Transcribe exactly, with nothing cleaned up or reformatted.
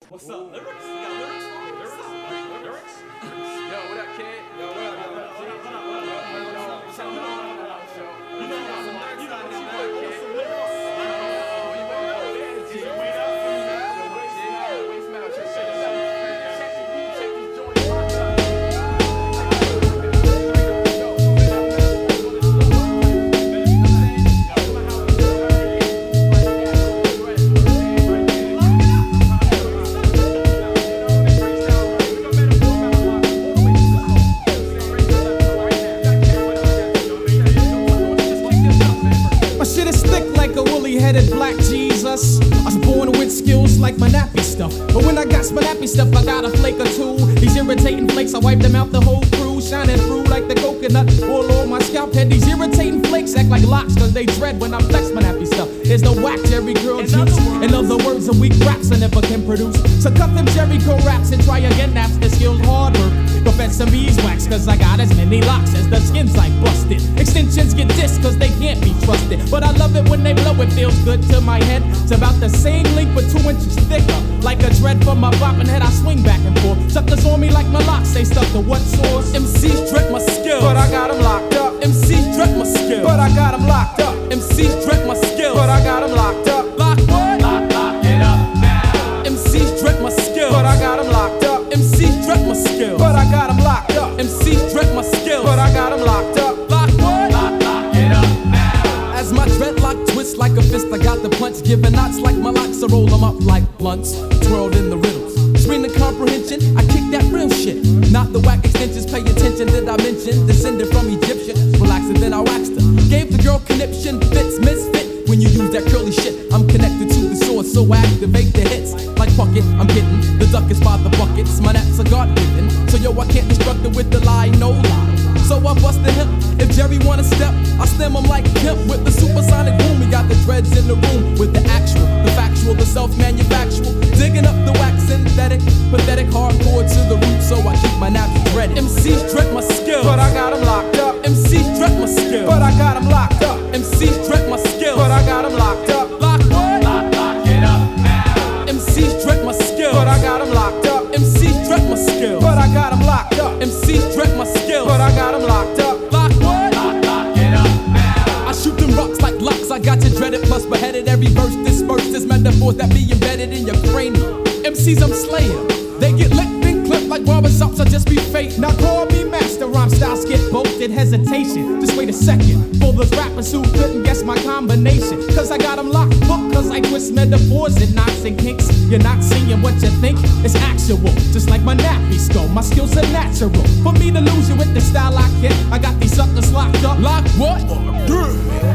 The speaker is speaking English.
What's up? Lyrics? You got lyrics for me? Lyrics? Lyrics? Lyrics? Yo, what up, kid? Yo, what up, yo, what up, kid? What up, what up, what up, what up? What's up, what up, what up, show? You know, you got some lyrics, you know, what you want, kid? Some lyrics. Oh, you better go there, G. Yo, wait up, yo, wait smile, wait smile, check this out. Check these, check these joints, lock up. Headed black Jesus. I was born with skills like my nappy stuff, but when I got my nappy stuff, I got a flake or two. These irritating flakes, I wipe them out the whole crew, shining through like the coconut all on my scalp head. These irritating flakes act like locks, cause they dread when I flex my nappy stuff. There's no whack Jerry girl juice. In other words, a weak raps I never can produce. So cut them Jericho raps and try again. That's the skill's hard work. Go fetch some beeswax, cause I got as many locks as the skins I busted. Extensions get dissed cause they can't be trusted, but I love it when they blow. It feels good to my head. It's about the same length but two inches thicker. Like a dread from my bopping head, I swing back and forth. Suckers on me like my locks, they stuck to what source? M Cs dread my skills, but I got them locked up. M Cs dread my skills, but I got them locked up. M Cs dread my skills, but I got them locked up. Lock what? Lock, lock it up now. M Cs dread my skills, but I got them locked up. M Cs dread my skills, but I got them locked up. M Cs dread my skills, but I got them locked up. Lock what? Lock, lock it up now. As my dreadlock twists like a fist, I got the punch, giving knots like my locks, I roll them up like blunts, twirled in the riddles. Screen the comprehension, I kick that real shit. Not the whack extensions, pay attention, did I mention? Descended from Egyptian, relax and then I waxed her. Gave the girl conniption, fits, misfit. When you use that curly shit, I'm connected to the source, so activate the hits. Like bucket, I'm getting the duck is by the buckets. My naps are God given, so yo, I can't destruct it with the lie, no lie. So I bust the hip. If Jerry wanna step, I stem him like Kemp with the supersonic boom. We got the dreads in the room with the actual, the factual, the self-manufactual. Digging up the wax synthetic, pathetic, hardcore to the root. So I keep my naps dreaded. M Cs dread my skills, but I got them locked up. M Cs dread my skills, but I got them locked up. M Cs dread my skills, but I got them locked up. Lock what? Lock, lock it up now. M Cs dread my skills, but I got them locked up. M Cs dread my skills, but I got them locked up. M Cs dread my skills, but I got them locked up. Lock what? Lock, lock it up now. I shoot them rocks like locks. I got you dreaded plus beheaded. Every verse dispersed is metaphors that be embedded in your cranium. M Cs I'm slaying. They get licked and clipped like barber shops. I just be fake. Now call me master. Rhyme styles get bolted. Hesitation. Just wait a second. For those rappers who couldn't guess my combination. Cause I got them locked. Look, cause I twist metaphors and knots and kinks. You're not seeing what you think. It's actual. Just like my nappy skull. My skills are natural. For me to lose you with the style I get. I got these suckers locked up. Lock what?